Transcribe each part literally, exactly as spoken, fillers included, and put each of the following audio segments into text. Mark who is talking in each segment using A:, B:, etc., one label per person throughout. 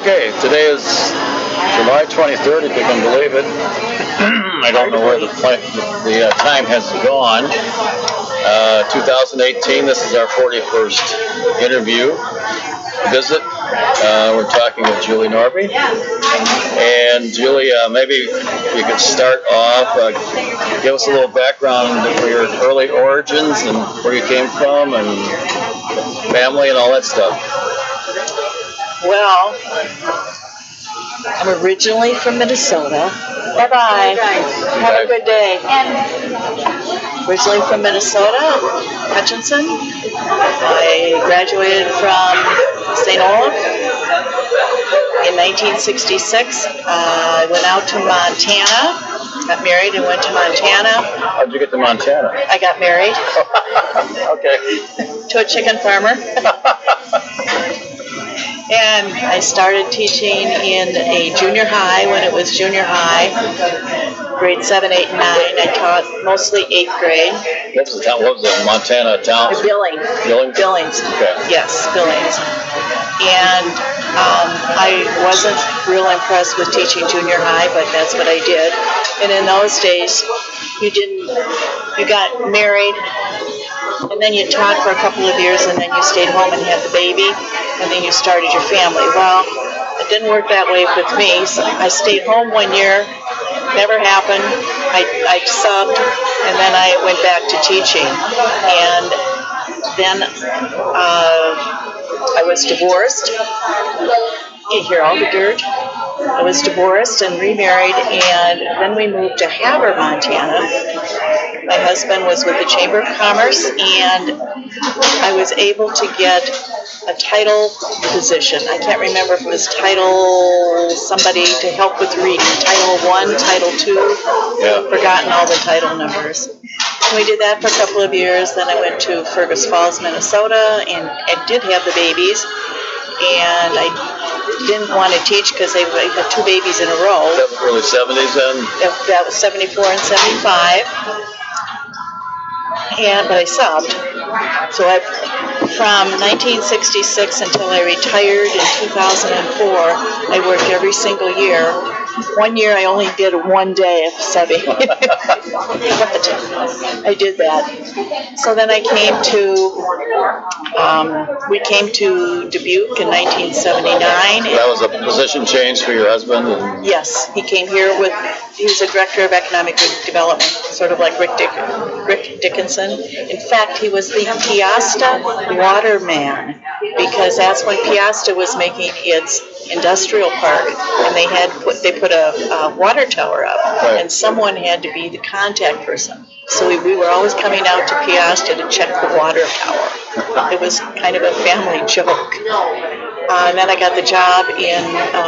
A: Okay, today is July twenty-third, if you can believe it. I don't know where the, pla- the uh, time has gone. Uh, two thousand eighteen, this is our forty-first interview visit. Uh, we're talking with Julie Norby. And Julie, uh, maybe you could start off, uh, give us a little background for your early origins and where you came from and family and all that stuff.
B: Well, I'm originally from Minnesota. Bye-bye. Have a good day. Originally from Minnesota, Hutchinson. I graduated from Saint Olaf in nineteen sixty-six. Uh, I went out to Montana, got married and went to Montana.
A: How'd you get to Montana?
B: I got married.
A: Okay.
B: To a chicken farmer. And I started teaching in a junior high when it was junior high, grade seven, eight, and nine. I taught mostly eighth grade.
A: What was the town? What was the Montana town?
B: Billings.
A: Billings?
B: Billings.
A: Okay.
B: Yes, Billings. And um, I wasn't real impressed with teaching junior high, but that's what I did. And in those days, you didn't, you got married, and then you taught for a couple of years, and then you stayed home and had the baby, and then you started your family. Well, it didn't work that way with me. So I stayed home one year, never happened. I, I subbed, and then I went back to teaching. And then uh, I was divorced. You hear all the dirt. I was divorced and remarried, and then we moved to Havre, Montana. My husband was with the Chamber of Commerce, and I was able to get a title position. I can't remember if it was title somebody to help with reading. Title one, title two.
A: Yeah.
B: I've forgotten all the title numbers. And we did that for a couple of years. Then I went to Fergus Falls, Minnesota, and I did have the babies. And I didn't want to teach because they had two babies in a row.
A: That was early seventies then?
B: That was seventy-four and seventy-five. And, but I subbed. So I, from nineteen sixty-six until I retired in two thousand four, I worked every single year. One year I only did one day of subbing. But I did that. So then I came to, um, we came to Dubuque in nineteen seventy-nine.
A: That was a position change for your husband? And
B: yes, he came here with, he was a director of economic development, sort of like Rick, Dick, Rick Dickinson. In fact, he was the Piasta waterman, because that's when Piasta was making its industrial park, and they had put they put a, a water tower up,
A: right.
B: And someone had to be the contact person. So we, we were always coming out to Piasta to check the water tower. It was kind of a family joke. Uh, and then I got the job in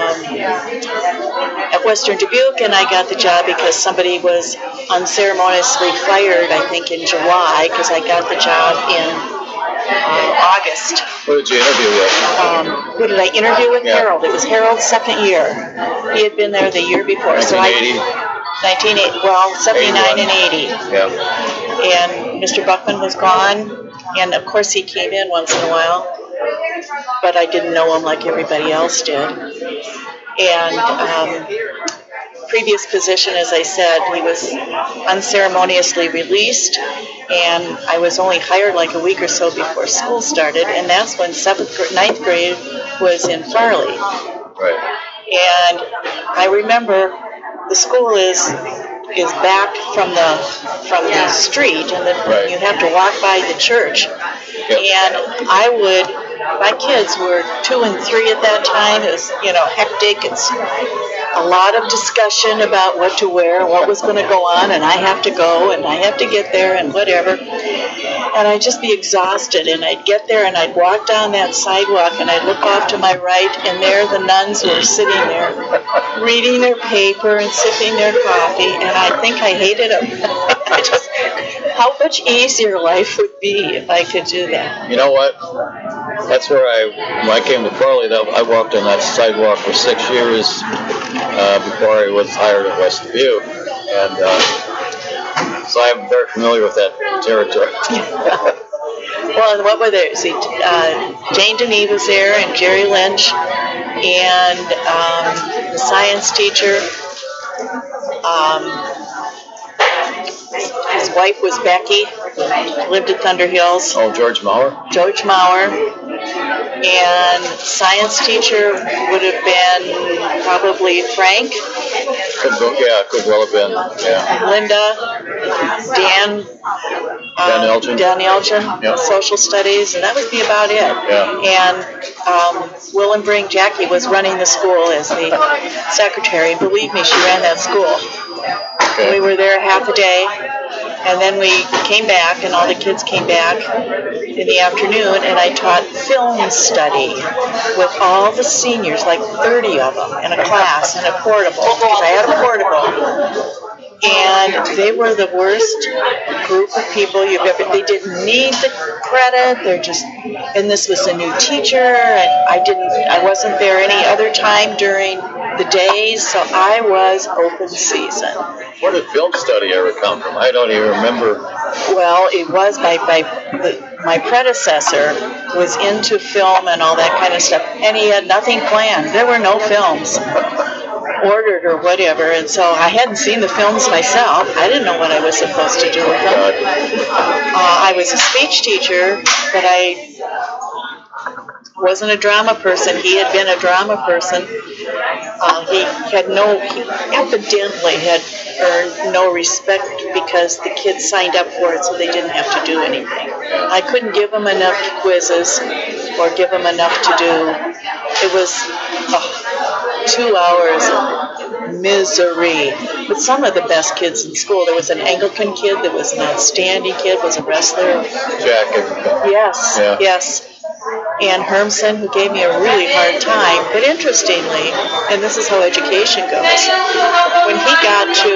B: um, at Western Dubuque, and I got the job because somebody was unceremoniously fired, I think, in July, because I got the job in uh, August.
A: Who did you interview with?
B: Um, who did I interview with?
A: Yeah.
B: Harold. It was Harold's second year. He had been there the year before.
A: nineteen eighty?
B: So I, nineteen eighty, well, seventy-nine and eighty.
A: Yeah.
B: And Mister Buckman was gone, and of course he came in once in a while, but I didn't know him like everybody else did. And um, previous position, as I said, he was unceremoniously released, and I was only hired like a week or so before school started, and that's when seventh, ninth grade was in Farley.
A: Right.
B: And I remember the school is is back from the from the street, and then
A: right.
B: you have to walk by the church.
A: Yep.
B: And I would, my kids were two and three at that time. It was, you know, hectic. It's a lot of discussion about what to wear, what was going to go on, and I have to go, and I have to get there, and whatever. And I'd just be exhausted, and I'd get there, and I'd walk down that sidewalk, and I'd look off to my right, and there the nuns were sitting there, reading their paper and sipping their coffee, and I think I hated them. I just, how much easier life would be if I could do that.
A: You know what? That's where I, when I came to Farley, that, I walked on that sidewalk for six years uh, before I was hired at West Dubuque. And uh, so I'm very familiar with that territory.
B: Well, and what were there? See, uh, Jane Denis was there, and Jerry Lynch, and um, the science teacher. Um, his wife was Becky, lived at Thunder Hills.
A: Oh, George Maurer?
B: George Maurer. And science teacher would have been probably Frank.
A: Could go, yeah, could well have been. Yeah.
B: Linda, Dan,
A: Dan
B: um,
A: Elgin.
B: Dan Elgin,
A: Yep.
B: social studies, and that would be about it.
A: Yeah.
B: And um, Willem Bring Jackie was running the school as the secretary. And believe me, she ran that school.
A: Okay.
B: We were there half a day, and then we came back, and all the kids came back in the afternoon, and I taught film study with all the seniors, like thirty of them, in a class, in a portable, because I had a portable. And they were the worst group of people you've ever, they didn't need the credit, they're just, and this was a new teacher, and I didn't, I wasn't there any other time during the days, so I was open season.
A: Where did film study ever come from? I don't even remember.
B: Well, it was by, by the, my predecessor was into film and all that kind of stuff, and he had nothing planned. There were no films ordered or whatever, and so I hadn't seen the films myself. I didn't know what I was supposed to do with them. Uh, I was a speech teacher, but I wasn't a drama person. He had been a drama person. Uh, he had no, he evidently had earned no respect because the kids signed up for it, so they didn't have to do anything. I couldn't give them enough quizzes or give them enough to do. It was oh, two hours of misery. But some of the best kids in school. There was an Anglican kid that was an outstanding kid, was a wrestler.
A: Jack.
B: Yes,
A: Yeah.
B: yes. Ann Hermson, who gave me a really hard time. But interestingly, and this is how education goes, when he got to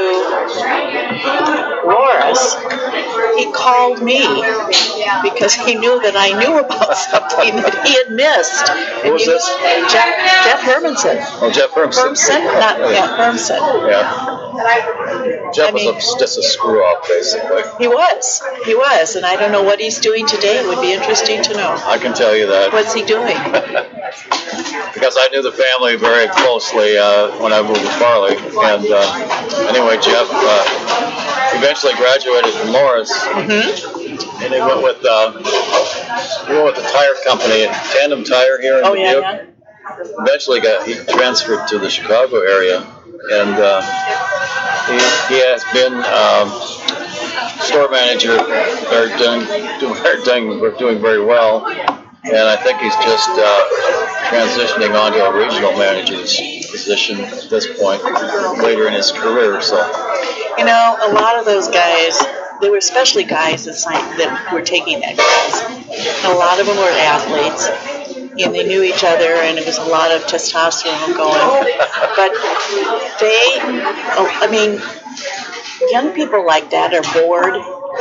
B: Loras, he called me because he knew that I knew about something that he had missed.
A: Who was this?
B: Jeff, Jeff Hermanson.
A: Oh, Jeff Hermson.
B: Hermson? Not yeah, Hermson.
A: Yeah. Jeff
B: I mean,
A: was a, just a screw off, basically.
B: He was. He was. And I don't know what he's doing today. It would be interesting to know.
A: I can tell you that.
B: What's he doing?
A: Because I knew the family very closely uh, when I moved to Farley. And uh, anyway, Jeff uh, eventually graduated from Loras. Mm-hmm. And he went with, uh, he went with the tire company, Tandem Tire here in
B: Oh, yeah,
A: Dubuque.
B: yeah.
A: Eventually got he transferred to the Chicago area, and uh, he, he has been um, store manager. They're doing, doing, doing, we're doing very well, and I think he's just uh, transitioning on to a regional manager's position at this point, later in his career. So,
B: You know, a lot of those guys, they were especially guys that, signed, that were taking that class. And a lot of them were athletes, and they knew each other, and it was a lot of testosterone going. But they, oh, I mean, young people like that are bored,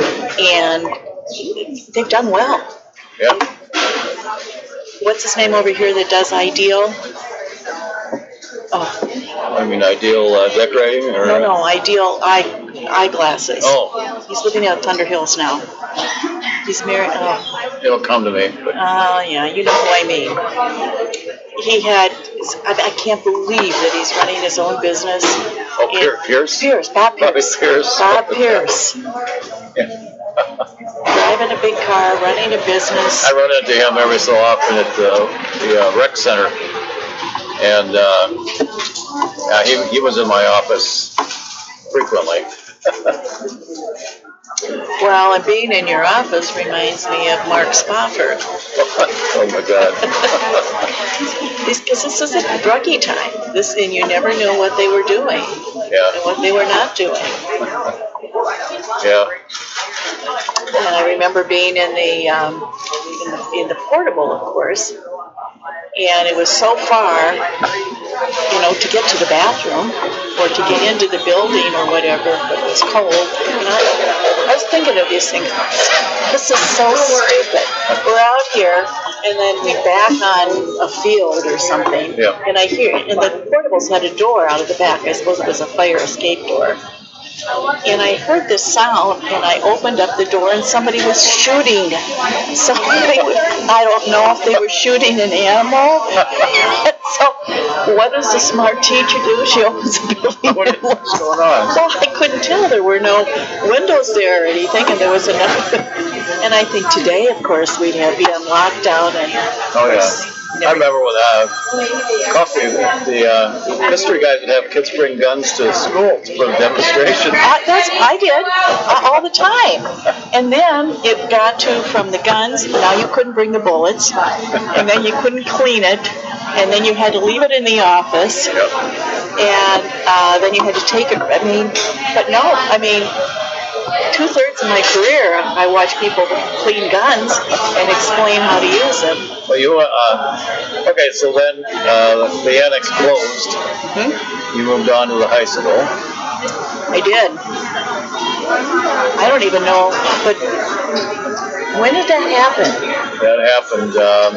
B: and they've done well.
A: yeah.
B: What's his name over here that does Ideal? Oh,
A: I mean, ideal uh, decorating, or
B: no, no, Ideal eye eyeglasses.
A: Oh,
B: He's living out Thunder Hills now. He's married. Oh,
A: it'll come to me. But
B: uh, yeah, you know who I mean. He had. I, I can't believe that he's running his own business.
A: oh, Pier- Pierce.
B: Pierce, Bob
A: Bobby
B: Pierce.
A: Pierce.
B: Bob Pierce.
A: Yeah.
B: Driving a big car, running a business.
A: I run into him every so often at the, the uh, rec center, and uh, uh, he, he was in my office frequently.
B: Well, and being in your office reminds me of Mark Spofford.
A: Oh my God.
B: Because this is a druggy time. This, and you never knew what they were doing
A: Yeah,
B: and what they were not doing.
A: yeah.
B: And I remember being in the, um, in the in the portable, of course, and it was so far, you know, to get to the bathroom or to get into the building or whatever, but it was cold. And I, I was thinking of these things. This is so stupid. We're out here, and then we back on a field or something,
A: Yeah.
B: and I hear, and the portables had a door out of the back. I suppose it was a fire escape door. and I heard this sound, and I opened up the door, and somebody was shooting. Somebody was, I don't know if they were shooting an animal. So, what does the smart teacher do? She opens the building.
A: What is what's going on?
B: Well, I couldn't tell. There were no windows there or anything, and there was enough. And I think today, of course, we'd have be on lockdown, and
A: Oh yeah. I remember when uh, coffee, the uh, history guys would have kids bring guns to school for a demonstration.
B: I, that's I did uh, all the time, and then it got to from the guns. Now you couldn't bring the bullets, and then you couldn't clean it, and then you had to leave it in the office,
A: Yep.
B: and uh, then you had to take it. I mean, but no, I mean. Two-thirds of my career, I watched people clean guns and explain how to use them.
A: Well, you uh, okay? So then uh, the annex closed.
B: Hmm?
A: You moved on to the high school.
B: I did. I don't even know, but when did that happen?
A: That happened um,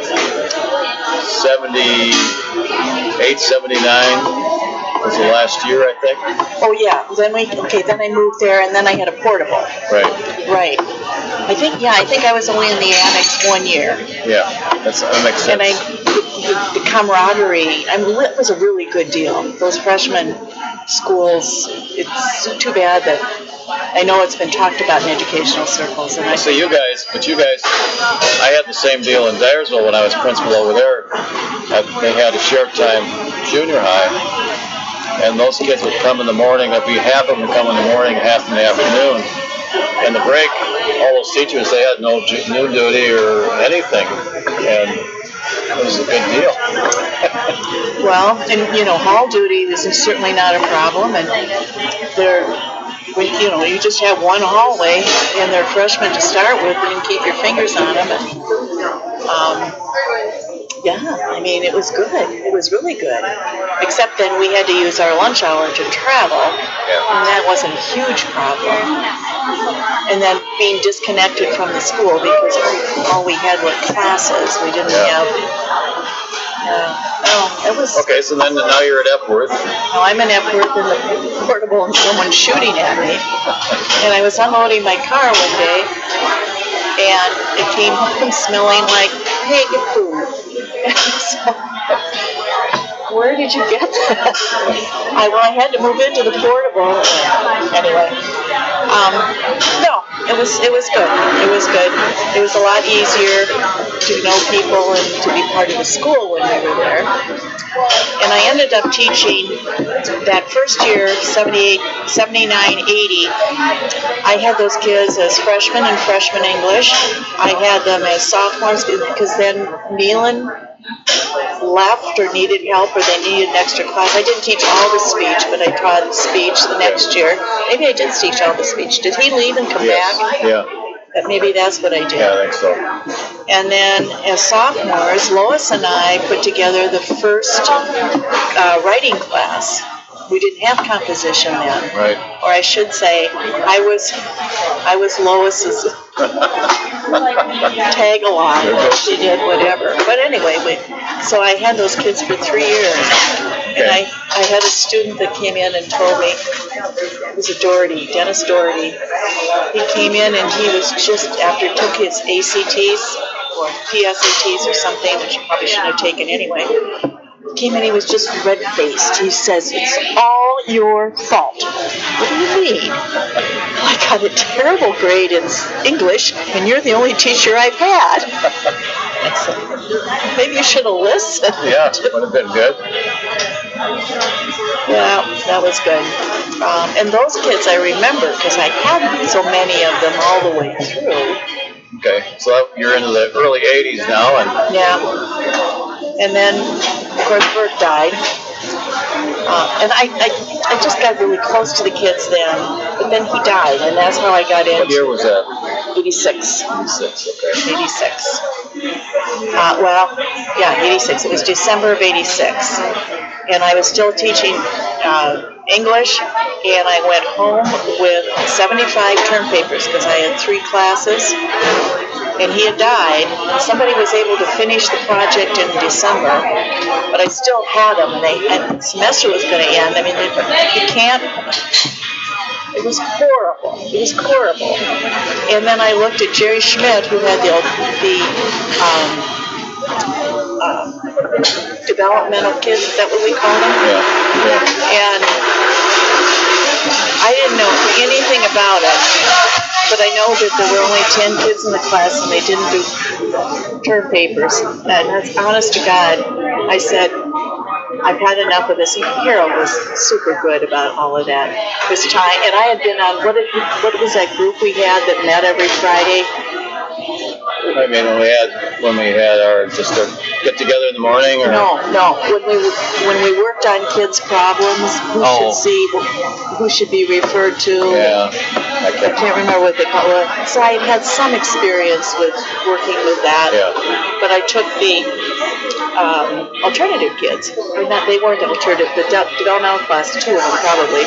A: seventy-eight, seventy-nine was the last year, I think.
B: Oh yeah. Then we okay. Then I moved there, and then I had a portable.
A: Right.
B: Right. I think yeah. I think I was only in the annex one year.
A: Yeah, that's, that makes sense.
B: And I, the, the camaraderie. I mean, it was a really good deal. Those freshman schools. It's too bad that I know it's been talked about in educational circles, and I.
A: So you guys, but you guys, I had the same deal in Dyersville when I was principal over there. I, they had a shared time junior high. And those kids would come in the morning. There'd be half of them come in the morning, half in the afternoon. And the break, all those teachers, they had no ju- noon duty or anything. And it was a big deal.
B: Well, and you know, hall duty, this is certainly not a problem. And they're, when, you know, you just have one hallway, and they're freshmen to start with, and you keep your fingers on them. And, um, yeah, I mean, it was good. It was really good. Except then we had to use our lunch hour to travel, and that wasn't a huge problem. And then being disconnected from the school because all we had were classes. We didn't
A: Yeah.
B: have. Uh, oh, it was.
A: Okay, so then now you're at Epworth.
B: Well, I'm in Epworth in the portable, and someone's shooting at me. And I was unloading my car one day, and it came home smelling like pig food. So, where did you get that? I well, I had to move into the portable. Anyway, um, no, it was it was good. It was good. It was a lot easier to know people and to be part of the school when we were there. And I ended up teaching that first year, seventy-eight, seventy-nine, eighty. I had those kids as freshmen and freshman English. I had them as sophomores because then Nealon left or needed help or they needed an extra class. I didn't teach all the speech, but I taught speech the next year. Maybe I did teach all the speech. Did he leave and come
A: Yes.
B: back?
A: Yeah.
B: But maybe that's what I did.
A: Yeah, I think so.
B: And then as sophomores, Lois and I put together the first uh, writing class. We didn't have composition then.
A: Right.
B: Or I should say, I was I was Lois's tag along. She did whatever. But anyway, we, so I had those kids for three years. And I, I had a student that came in and told me, it was a Doherty, Dennis Doherty. He came in and he was just, after he took his A C Ts or P S A Ts or something, which he probably shouldn't have taken anyway, came in, he was just red-faced. He says, it's all your fault. What do you mean? I got a terrible grade in English, and you're the only teacher I've had. I said, maybe you should have listened.
A: Yeah, would have been good.
B: Yeah, that was good. Um, and those kids I remember because I had so many of them all the way through.
A: Okay, so you're into the early eighties now, and
B: Yeah. And then, of course, Bert died. Uh, and I, I, I just got really close to the kids then, but then he died, and that's how I got
A: what year
B: into
A: was that?
B: eighty-six.
A: eighty-six, okay.
B: eighty-six. Uh, well, yeah, eighty-six. It was December of eighty-six. And I was still teaching uh, English, and I went home with seventy-five term papers because I had three classes. And he had died, and somebody was able to finish the project in December, but I still had them, and, they, and the semester was going to end. I mean, you can't, It was horrible. It was horrible. And then I looked at Jerry Schmidt, who had the the um, uh, developmental kids. Is that what we call them?
A: Yeah. Yeah.
B: And I didn't know anything about it, but I know that there were only ten kids in the class, and they didn't do term papers. And that's honest to God. I said, I've had enough of this. Harold was super good about all of that. This time, and I had been on what, did, what was that group we had that met every Friday?
A: I mean, when we had when we had our just our get together in the morning, or
B: no, no. When we when we worked on kids' problems, who
A: oh.
B: should see, who should be referred to.
A: Yeah, I can't,
B: I can't remember what they call it. So I had some experience with working with that.
A: Yeah.
B: But I took the um, alternative kids. Or not, they weren't alternative. The developmental class, two of them probably.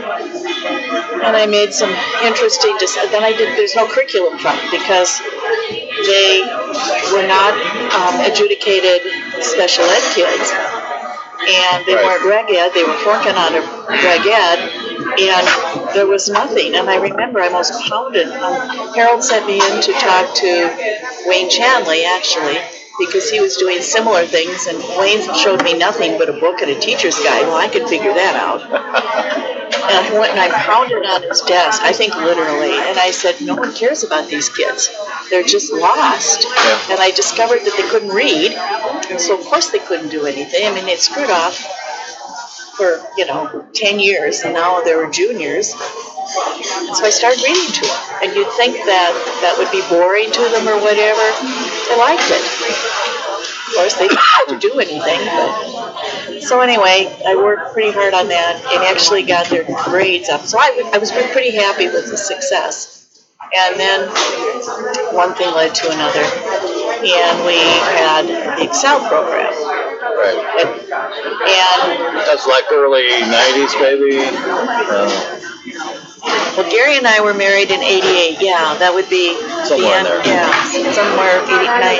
B: And I made some interesting. Then I did. There's no curriculum from it because they were not um, adjudicated special ed kids, and they
A: right.
B: weren't reg ed. They were working on a reg ed, and there was nothing. And I remember I almost pounded. Um, Harold sent me in to talk to Wayne Chanley, actually, because he was doing similar things, and Wayne showed me nothing but a book and a teacher's guide. Well, I could figure that out. And I went and I pounded on his desk, I think literally, and I said, no one cares about these kids. They're just lost.
A: Yeah.
B: And I discovered that they couldn't read, and so of course they couldn't do anything. I mean, they screwed off for, you know, ten years, and now they were juniors. And so I started reading to them. And you'd think that that would be boring to them or whatever. They liked it. Of course, they didn't have to do anything, but... So anyway, I worked pretty hard on that and actually got their grades up. So I, I was pretty happy with the success. And then one thing led to another. And we had the Excel program.
A: Right.
B: And, and
A: that's like early nineties, maybe? Uh,
B: well, Gary and I were married in eighty-eight. Yeah, that would be
A: somewhere
B: the end.
A: There.
B: Yeah, somewhere eighty-nine.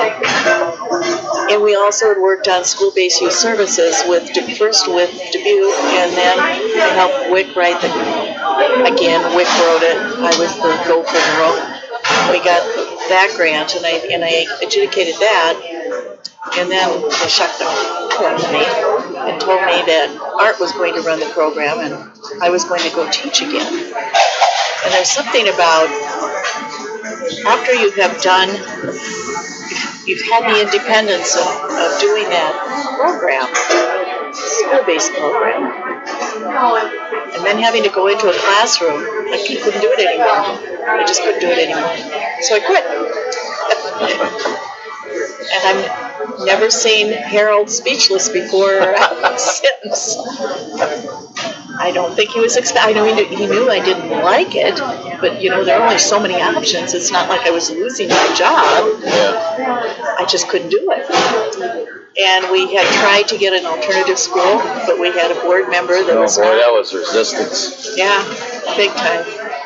B: Yeah. And we also had worked on school-based youth services with first with Dubuque, and then I helped Wick write the. Again, Wick wrote it. I was the gopher in the rope. We got that grant, and I and I adjudicated that. And then they shut down me and told me that Art was going to run the program and I was going to go teach again. And there's something about after you have done, you've had the independence of, of doing that program, school-based program, and then having to go into a classroom, I couldn't do it anymore. I just couldn't do it anymore. So I quit. And I've never seen Harold speechless before or since. I don't think he was expect. I know he knew, he knew I didn't like it, but you know there are only so many options. It's not like I was losing my job.
A: Yeah.
B: I just couldn't do it. And we had tried to get an alternative school, but we had a board member that
A: oh,
B: was.
A: Oh boy,
B: not,
A: that was resistance.
B: Yeah, big time.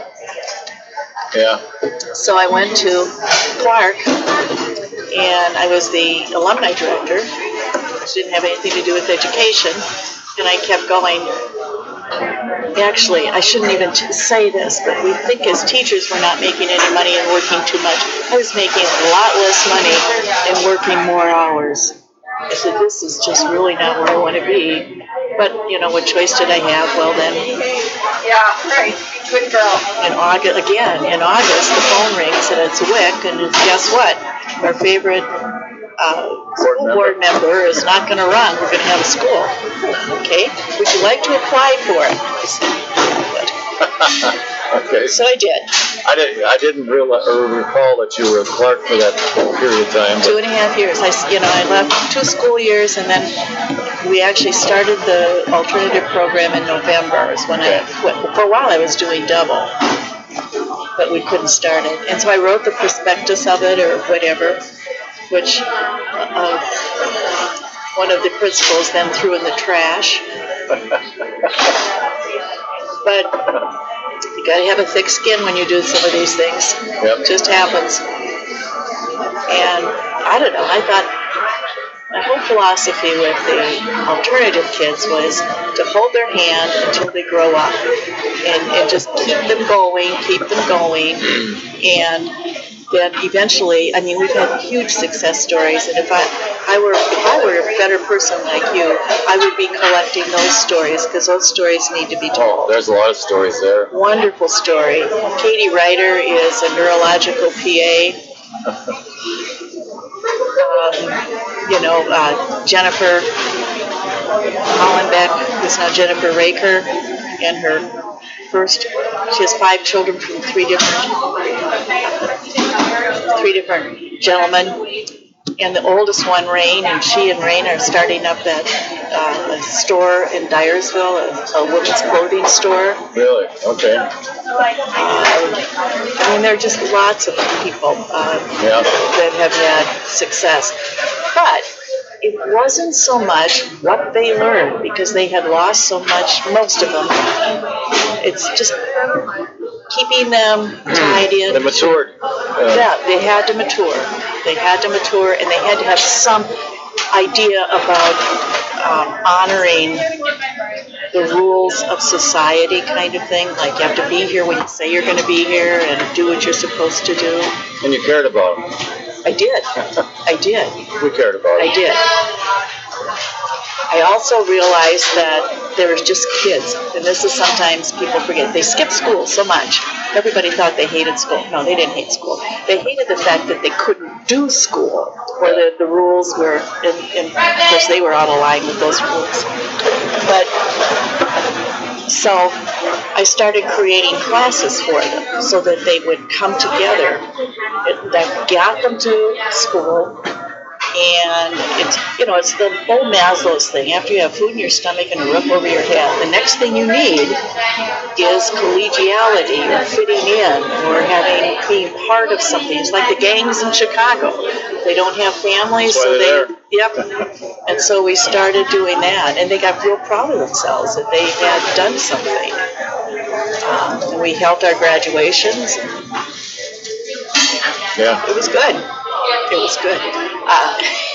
A: Yeah.
B: So I went to Clark. And I was the alumni director, which didn't have anything to do with education, and I kept going. Actually, I shouldn't even t- say this, but we think as teachers we're not making any money and working too much. I was making a lot less money and working more hours. I said, this is just really not where I want to be. But, you know, what choice did I have? Well, then...
C: Yeah, right. Good girl.
B: In August, again, in August, the phone rings and it's Wick, and it's, guess what? Our favorite uh, school board member is not going to run. We're going to have a school. Okay? Would you like to apply for it? I said, good.
A: Okay.
B: So I did.
A: I didn't. I didn't realize or recall that you were at Clark for that period of time.
B: Two and a half years. I, you know, I left two school years, and then we actually started the alternative program in November. Is when
A: okay.
B: I quit. For a while, I was doing double, but we couldn't start it. And so I wrote the prospectus of it, or whatever, which uh, one of the principals then threw in the trash. But you got to have a thick skin when you do some of these things.
A: Yep.
B: It just happens. And I don't know, I thought, my whole philosophy with the alternative kids was to hold their hand until they grow up, and, and just keep them going, keep them going, and then eventually, I mean, we've had huge success stories, and if I, I were if I were a better person like you, I would be collecting those stories, because those stories need to be told.
A: Oh, there's a lot of stories there.
B: Wonderful story. Katie Ryder is a neurological P A. Um, you know, uh, Jennifer Hollenbeck, who's now Jennifer Raker, and her first, she has five children from three different, three different gentlemen. And the oldest one, Rain, and she and Rain are starting up that uh, a store in Dyersville, a, a women's clothing store.
A: Really? Okay.
B: Uh, I mean, there are just lots of people uh,
A: Yeah.
B: that have had success. But it wasn't so much what they learned, because they had lost so much, most of them. It's just keeping them tied in.
A: They matured. Uh,
B: Yeah, they had to mature. They had to mature, and they had to have some idea about um, honoring the rules of society, kind of thing. Like, you have to be here when you say you're going to be here, and do what you're supposed to do.
A: and you cared about them.
B: I did. I did.
A: We cared about
B: I
A: them.
B: did. I also realized that there was just kids, and this is sometimes people forget. They skipped school so much. Everybody thought they hated school. No, they didn't hate school. They hated the fact that they couldn't do school, or that the rules were, and, and of course they were out of line with those rules. But so I started creating classes for them so that they would come together. It, that got them to school. And it's, you know, it's the old Maslow's thing. After you have food in your stomach and a roof over your head, the next thing you need is collegiality, or fitting in, or having being part of something. It's like the gangs in Chicago. They don't have families,
A: That's why
B: so they,
A: they're there.
B: yep. And so we started doing that, and they got real proud of themselves that they had done something. Um, and we held our graduations.
A: Yeah.
B: It was good. It was good. Uh,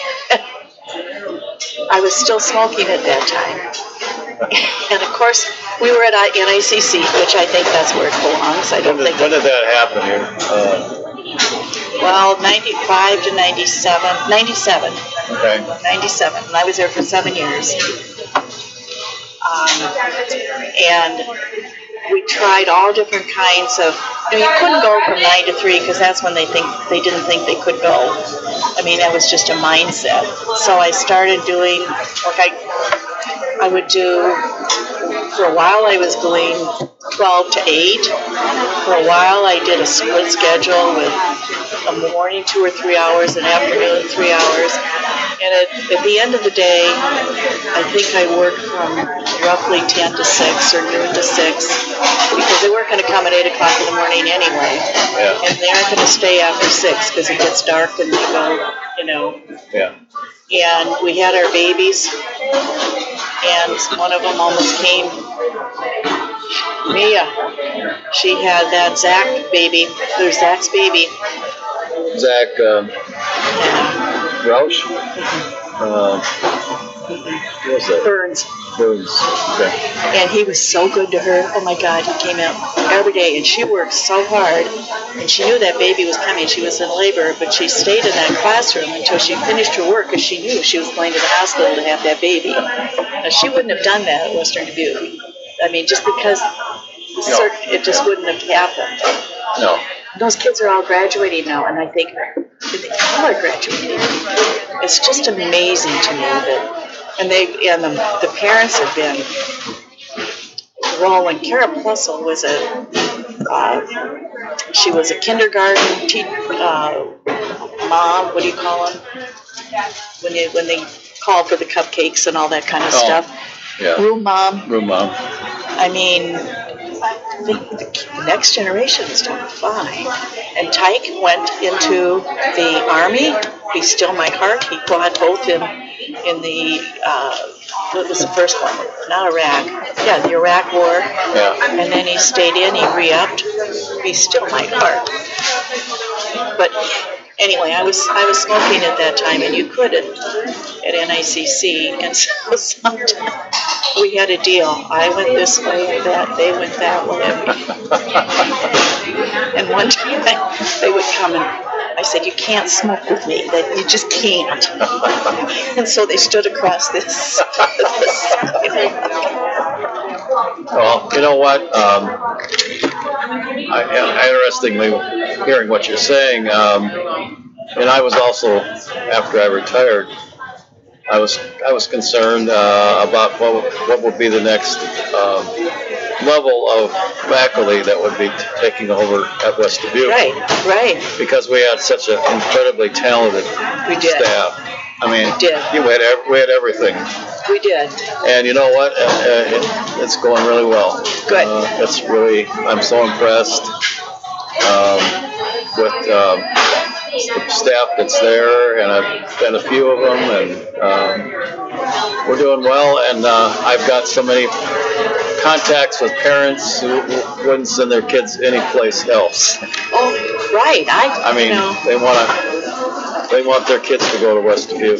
B: I was still smoking at that time. And of course, we were at N I C C, which I think that's where it belongs. I don't
A: When did,
B: think.
A: when did that happen here? Uh,
B: Well, ninety-five to ninety-seven. ninety-seven.
A: okay.
B: ninety-seven. And I was there for seven years. Um, and we tried all different kinds of, you know, you couldn't go from nine to three, because that's when they think they didn't think they could go. I mean, that was just a mindset. So I started doing, like I, I would do, for a while I was doing twelve to eight. For a while I did a split schedule with a morning two or three hours, an afternoon three hours. And at, at the end of the day, I think I worked from roughly ten to six or noon to six, because they weren't going to come at eight o'clock in the morning anyway.
A: Yeah.
B: And they aren't going to stay after six, because it gets dark and they go, you know.
A: Yeah.
B: And we had our babies, and one of them almost came. Mia, she had that Zach baby. There's Zach's baby.
A: Zach um,
B: And
A: Roush? Uh, what was that?
B: Burns.
A: Burns. Okay.
B: And he was so good to her. Oh my God, he came out every day, and she worked so hard, and she knew that baby was coming. She was in labor, but she stayed in that classroom until she finished her work, because she knew she was going to the hospital to have that baby. Now, she wouldn't have done that at Western Dubuque. I mean, just because
A: No.
B: certain, it just wouldn't have happened.
A: No.
B: Those kids are all graduating now, and I think they all are graduating. It's just amazing to me that, and they and the, the parents have been. Well, when Kara Plussel was a, uh, she was a kindergarten te- uh, mom. What do you call them? When they when they call for the cupcakes and all that kind of
A: Oh,
B: stuff.
A: Yeah.
B: Room mom.
A: Room mom.
B: I mean, the, the next generation is doing fine. And Tyke went into the Army. He's still my heart. He fought both in in the, uh, what was the first one? Not Iraq. Yeah, the Iraq War.
A: Yeah.
B: And then he stayed in. He re-upped. He's still my heart. But anyway, I was I was smoking at that time, and you couldn't at N I C C, and so sometimes we had a deal. I went this way and that, they went that way. And one time they would come and I said, you can't smoke with me, that you just can't. And so they stood across this. this
A: Well, you know what? Um, I, interestingly, hearing what you're saying, um, and I was also, after I retired, I was I was concerned uh, about what would, what would be the next um, level of faculty that would be t- taking over at West Dubuque.
B: Right, right.
A: Because we had such an incredibly talented
B: we did.
A: staff. I mean,
B: we did.
A: You had ev- we had everything.
B: We did.
A: And you know what? Uh, uh, it, it's going really well.
B: Good.
A: Uh, it's really, I'm so impressed um, with um, the staff that's there, and I've been a few of them, and um, we're doing well. And uh, I've got so many contacts with parents who, who wouldn't send their kids anyplace else.
B: Oh, right. I.
A: I mean,
B: you know.
A: they want to. They want their kids to go to West Dubuque.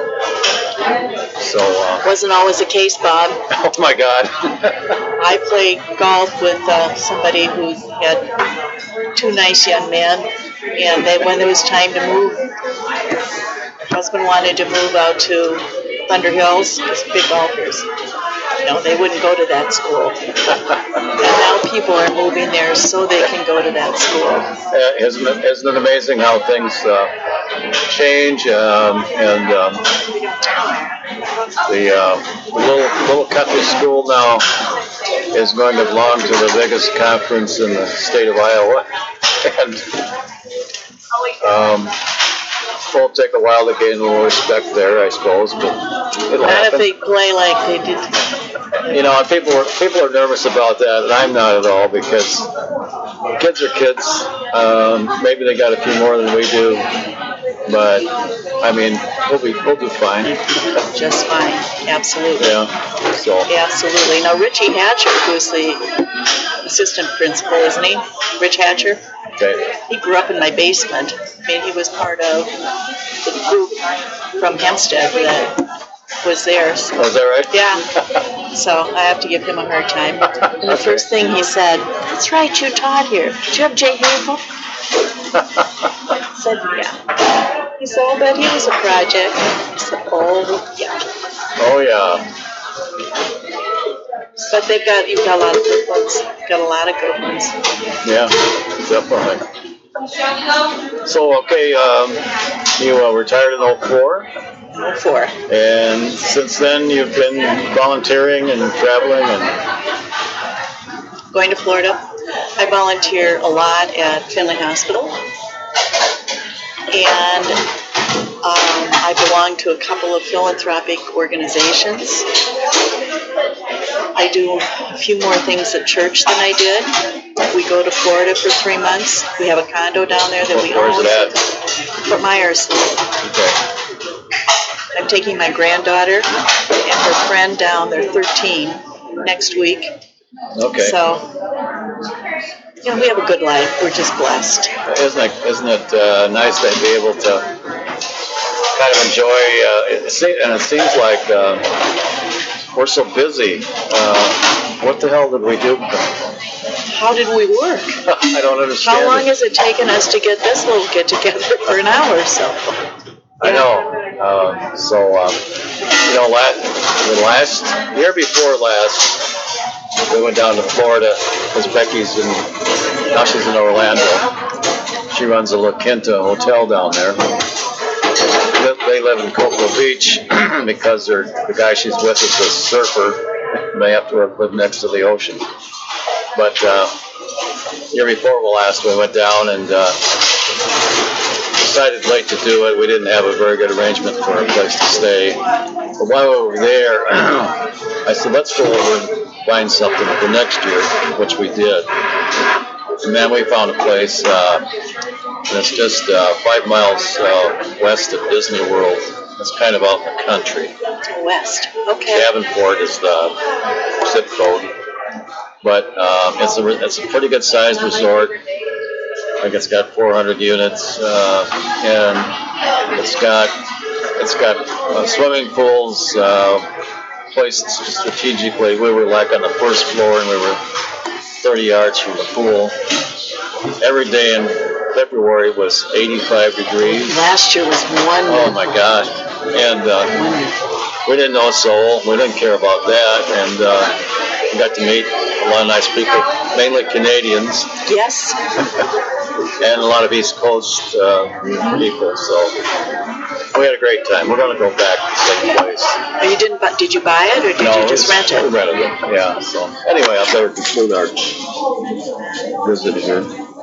A: So. Uh,
B: Wasn't always the case, Bob.
A: Oh my God.
B: I played golf with uh, somebody who had two nice young men, and they, when there was time to move, her husband wanted to move out to Thunder Hills, because big golfers. No, they wouldn't go to that school. And now people are moving there so they can go to that school.
A: Uh, isn't, it, isn't it amazing how things uh, change? Um, and um, the uh, little, little country school now is going to belong to the biggest conference in the state of Iowa. And um, it'll take a while to gain a little respect there, I suppose, but it'll
B: Not
A: happen.
B: if they play like they did.
A: You know, and people are people are nervous about that, and I'm not at all, because kids are kids. Um, maybe they got a few more than we do, but I mean, we'll be we'll do fine.
B: Just fine, absolutely.
A: Yeah. So.
B: Absolutely. Now, Richie Hatcher, who's the assistant principal, isn't he? Rich Hatcher.
A: Okay.
B: He grew up in my basement. I mean, he was part of the group from Hempstead that was there. So,
A: oh, is that right?
B: yeah. So I have to give him a hard time. And the first thing he said, "That's right, you taught here. Did you have Jay Havel?" I said, "Yeah." He said, "I'll bet he was a project." I said, "Oh, yeah."
A: Oh yeah.
B: But they've got you've got a lot of good ones. Got a lot of good ones.
A: Yeah, definitely. So okay, um, you uh, retired in oh four.
B: oh four.
A: And since then, you've been volunteering and traveling and
B: going to Florida. I volunteer a lot at Finley Hospital, and um, I belong to a couple of philanthropic organizations. I do a few more things at church than I did. We go to Florida for three months. We have a condo down there that we own.
A: Where's it at?
B: Fort Myers.
A: Okay.
B: I'm taking my granddaughter and her friend down. They're thirteen next week.
A: Okay.
B: So, you know, we have a good life. We're just blessed.
A: Isn't it, isn't it uh, nice to be able to kind of enjoy, uh, it, and it seems like uh, we're so busy. Uh, what the hell did we do?
B: How did we work?
A: I don't understand.
B: How long
A: it.
B: has it taken us to get this little get together for an hour or so?
A: I know. Uh, so, um, you know, last, the last year before last, we went down to Florida because Becky's in, now she's in Orlando. She runs a La Quinta hotel down there. They live in Cocoa Beach because they're, the guy she's with is a surfer. They have to live next to the ocean. But uh, year before last, we went down and uh, decided late to do it. We didn't have a very good arrangement for a place to stay. But while we were there, I said, let's go over and find something for next year, which we did. And then we found a place uh, that's just uh, five miles uh, west of Disney World. It's kind of out in the country.
B: West, okay.
A: Davenport is the zip code. But um, it's a it's a pretty good sized resort. I think it's got four hundred units, uh, and it's got it's got uh, swimming pools uh, placed strategically. We were like on the first floor, and we were thirty yards from the pool. Every day in February was eighty-five degrees.
B: Last year was one.
A: Oh my gosh! And uh, we didn't know a soul. We didn't care about that, and uh, we got to meet a lot of nice people, mainly Canadians.
B: Yes.
A: And a lot of East Coast uh, people. So we had a great time. We're going to go back to the same place.
B: Oh, you didn't? bu- Did you buy it, or did
A: No,
B: you just rent
A: We
B: it?
A: rented it. Yeah. So anyway, I better conclude our visit here.